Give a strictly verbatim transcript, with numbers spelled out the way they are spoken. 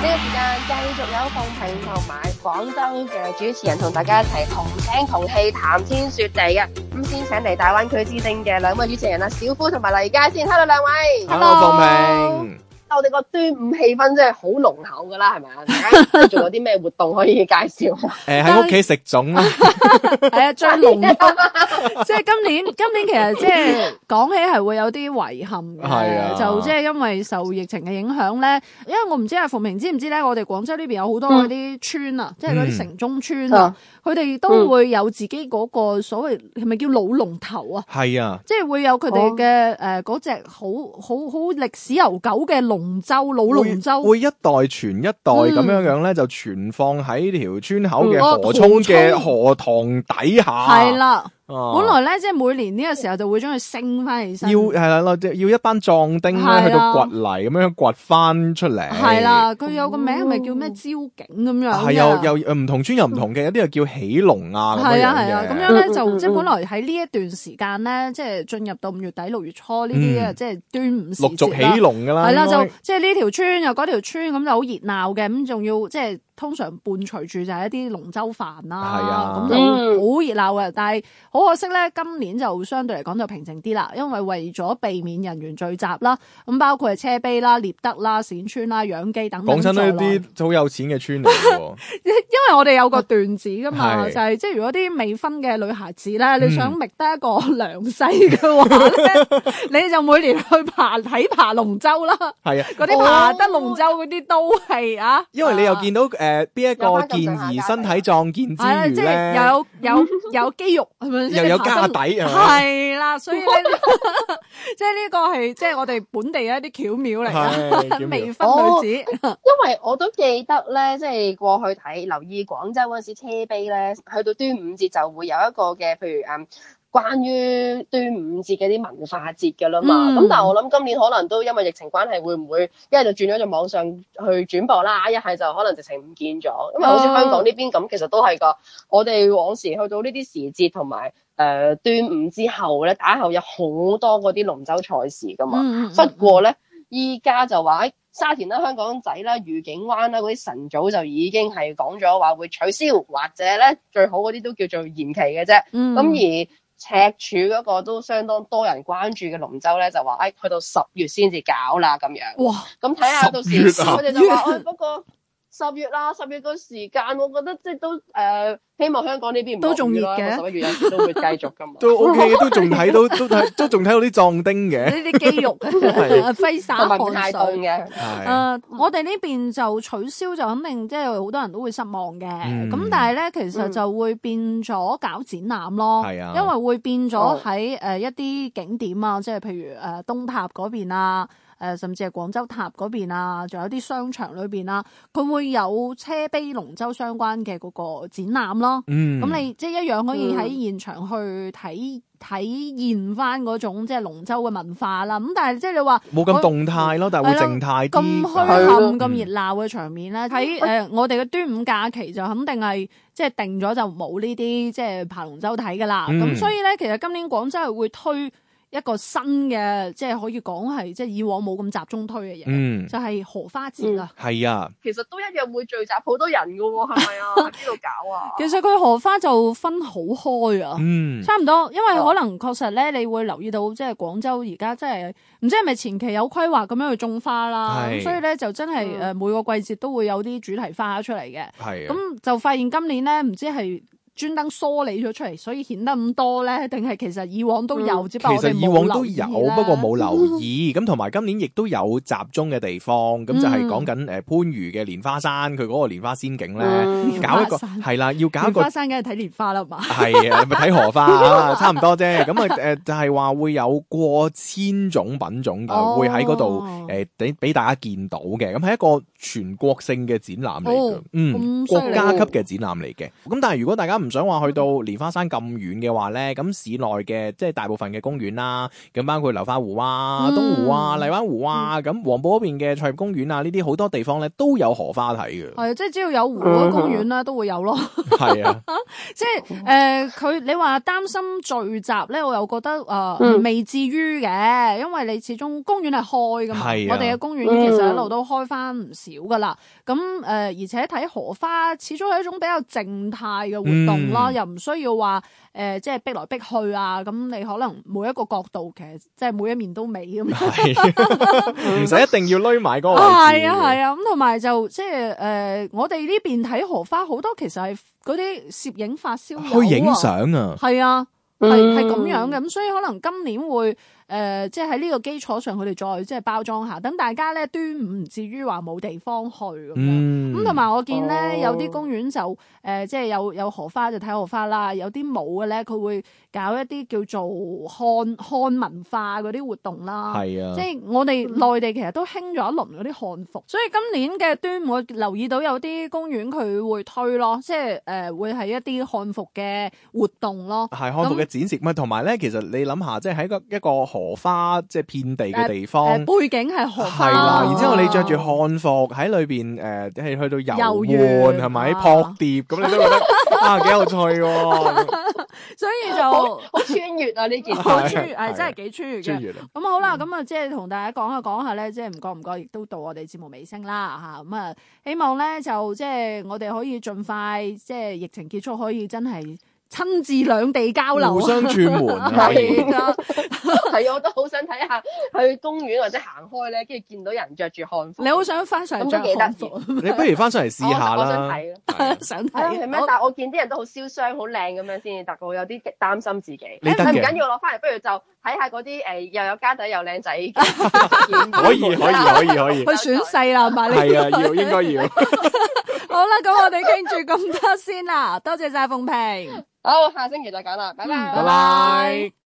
呢個時間繼續有鳳萍同埋廣州嘅主持人同大家一齊同聲同氣談天說地嘅。咁先請嚟大灣區之星嘅兩位主持人啦，小夫同埋黎佳先。Hello 兩位。 Hello 鳳萍。 我哋個端午氣氛真係好濃厚噶啦，係咪啊？大家仲有啲咩活動可以介紹？ 誒喺屋企食粽啦， 係啊，最濃即係今年，今年其實即係講起係會有啲遺憾嘅， 係啊， 就即係因為受疫情嘅影響咧。因為我唔知阿鳳萍知唔知咧，我哋廣州呢邊有好多嗰啲村啊，嗯、即係嗰啲城中村啊，佢哋、嗯、都會有自己嗰個所謂係咪叫老龍頭啊？ 係啊， 即係會有佢哋嘅誒嗰隻好好好歷史悠久嘅龍。龍舟老龍舟會，會一代傳一代咁樣樣咧，嗯、就存放喺條村口嘅河涌嘅河塘底下。 係啦。 哦、 本來咧，即係每年呢個時候就會將佢升翻起身， 要係啦，要一班壯丁咧去到掘泥咁樣掘翻出嚟。 係啦，佢有個名係咪叫咩招景咁樣？ 係又又唔同村又唔同嘅，有啲又叫喜龍啊。 係啊係啊，咁樣咧就即係本來喺呢一段時間咧，即係進入到五月底六月初呢啲啊，即係端午時節陸續起龍噶啦。 係啦，就即係呢條村又嗰條村咁就好熱鬧嘅，咁仲要即係。通常伴隨住就係一啲龍舟飯啦，咁就好熱鬧嘅。但係好可惜咧，今年就相對嚟講就平靜啲啦，因為為咗避免人員聚集啦，咁包括係車陂啦、獵德啦、冼村啦、楊箕等等。 講真呢啲好有錢嘅村嚟嘅， 因為我哋有個段子噶嘛，就係即係如果啲未婚嘅女孩子咧，你想覓得一個良婿嘅話咧，你就每年去爬睇爬龍舟啦。係啊，嗰啲爬得龍舟嗰啲都係啊， 因為你又見到誒。誒，邊一個健兒身體壯健之餘咧， 即又有有有肌肉係咪？ 又有家底係啦，所以咧，即係呢個係即係我哋本地嘅一啲巧妙嚟嘅未婚女子。 哦、因為我都記得咧，即係過去睇留意廣州嗰陣時車陂咧，去到端午節就會有一個嘅，譬如誒。關於端午節嘅啲文化節㗎啦嘛，咁、嗯、但係我諗今年可能都因為疫情關係，會唔會一係就轉咗做網上去轉播啦，一係就可能直情唔見咗，因為好似香港呢邊咁，其實都係㗎。我哋往時去到呢啲時節同埋誒端午之後咧，打後有好多嗰啲龍舟賽事㗎嘛。嗯嗯、不過咧，依家就話喺沙田啦、香港仔啦、愉景灣啦嗰啲晨早就已經係講咗話會取消，或者咧最好嗰啲都叫做延期嘅啫。咁、嗯、而赤柱嗰個都相當多人關注嘅龍舟咧，就話誒、哎、去到十月先至搞啦咁樣。哇！咁睇下到時佢哋就話誒，不過十月啦，十月個時間，我覺得即係都誒、呃，希望香港呢邊唔都仲熱嘅， 十一月有時都會繼續噶嘛。 都 OK 嘅，都仲睇到，都睇都仲睇到啲壯丁嘅。 呢啲肌肉揮灑汗水嘅。 誒，我哋呢邊就取消，就肯定即係好多人都會失望嘅。咁、嗯、但係咧，其實就會變咗搞展覽咯。係啊、嗯，因為會變咗喺誒一啲景點啊，即係譬如誒東塔嗰邊啊。誒，甚至係廣州塔嗰邊啊，仲有啲商場裏邊啊，佢會有車陂龍舟相關嘅嗰個展覽咯。嗯，咁你即係一樣可以喺現場去睇體驗翻嗰種即係龍舟嘅文化啦。咁但係即係你話冇咁動態咯，但係會靜態啲。 咁墟冚、咁熱鬧嘅場面咧，喺誒、呃、我哋嘅端午假期就肯定係即係定咗就冇呢啲即係爬龍舟睇噶啦。咁、嗯、所以咧，其實今年廣州係會推一個新嘅，即係可以講係即係以往冇咁集中推嘅嘢，嗯、就係荷花節啦。 係、嗯、啊， 其實都一樣會聚集好多人㗎喎，係咪啊？喺邊度搞啊？ 其實佢荷花就分好開啊，嗯、差唔多，因為可能確實咧，你會留意到即係廣州而家即係唔知係咪前期有規劃咁樣去種花啦，咁所以咧就真係誒每個季節都會有啲主題花出嚟嘅。係咁、啊、就發現今年咧唔知係專登梳理咗出嚟，所以顯得咁多咧，定係其實以往都有，嗯、只不過我哋冇留意。其實以往都有， 不過冇留意。咁同埋今年亦都有集中嘅地方，咁、嗯、就係講緊誒番禺嘅蓮花山，佢嗰個蓮花仙境咧，嗯、搞一個係啦，要搞一個蓮花山，梗係睇蓮花啦嘛。 係啊，咪睇荷花啊，差唔多啫。咁啊誒，就係話會有過千種品種嘅，哦、會喺嗰度誒俾俾大家見到嘅。咁係一個全國性嘅展覽嚟嘅，哦、嗯，國家級嘅展覽嚟嘅。咁但係如果大家唔想話去到蓮花山咁遠嘅話咧，咁市內嘅即係大部分嘅公園啦，咁包括流花湖啊、 嗯、 東湖啊、荔灣湖啊，咁黃埔嗰邊嘅菜業公園啊，呢啲好多地方咧都有荷花睇嘅。 係，即係只要有湖嗰公園啦，都會有咯。 係啊， 即係誒，佢、呃、你話擔心聚集咧，我又覺得誒、呃嗯、未至於嘅，因為你始終公園係開噶嘛，啊、我哋嘅公園其實一路都開翻唔少噶啦。咁誒、呃，而且睇荷花始終係一種比較靜態嘅活動啦，嗯、又唔需要話誒、呃，即係逼來逼去啊。咁你可能每一個角度其實即係每一面都美咁樣， 唔使一定要匿埋嗰個位置。 係啊係啊，咁同埋就即係誒，我哋呢邊睇荷花好多其實係嗰啲攝影發燒友去影相啊， 係啊，係係咁樣嘅。咁所以可能今年會。誒、呃，即係喺呢個基礎上，佢哋再即係包裝下，等大家咧端午唔至於話冇地方去咁樣。咁同埋我見咧、哦、有啲公園就誒、呃，即係有有荷花就睇荷花啦，有啲冇嘅咧，佢會搞一啲叫做漢漢文化嗰啲活動啦。係啊，即係我哋內地其實都興咗一輪嗰啲漢服，所以今年嘅端午我留意到有啲公園佢會推咯，即係誒、呃、會係一啲漢服嘅活動咯。 係漢服嘅展示，咪同埋咧，其實你諗下，即係喺一個一個荷花即係遍地嘅地方，呃呃、背景係荷花， 係啦。然之後你着住漢服喺裏邊，誒、呃，係去到遊玩，係咪撲蝶咁？你都覺得啊，幾有趣喎！ 所以就好穿越啊！呢件事好穿越，係真係幾穿越嘅。咁好啦，咁啊，即係同大家講下講下咧，即係唔覺唔覺，亦都到我哋節目尾聲啦吓。咁啊，希望咧就即係我哋可以盡快，即係疫情結束，可以真係。親自兩地交流，互相串門啊！ 係啊，係啊，我都好想睇下去公園或者行開咧，跟住見到人着住漢服。 你好想翻上嚟着漢服？ 你不如翻上嚟試下啦！ 我想睇咯， 想睇係咩？但係我見啲人都好燒傷，好靚咁樣先至得，我有啲擔心自己。 你得嘅， 唔緊要攞翻嚟，不如就睇下嗰啲誒又有家底又靚仔。 可以可以可以可以。 去選世啦，係咪？ 係啊，要應該要。 好啦，咁我哋傾住咁多先啦，多謝晒鳳萍。 好，下星期再講啦，拜拜， 拜拜。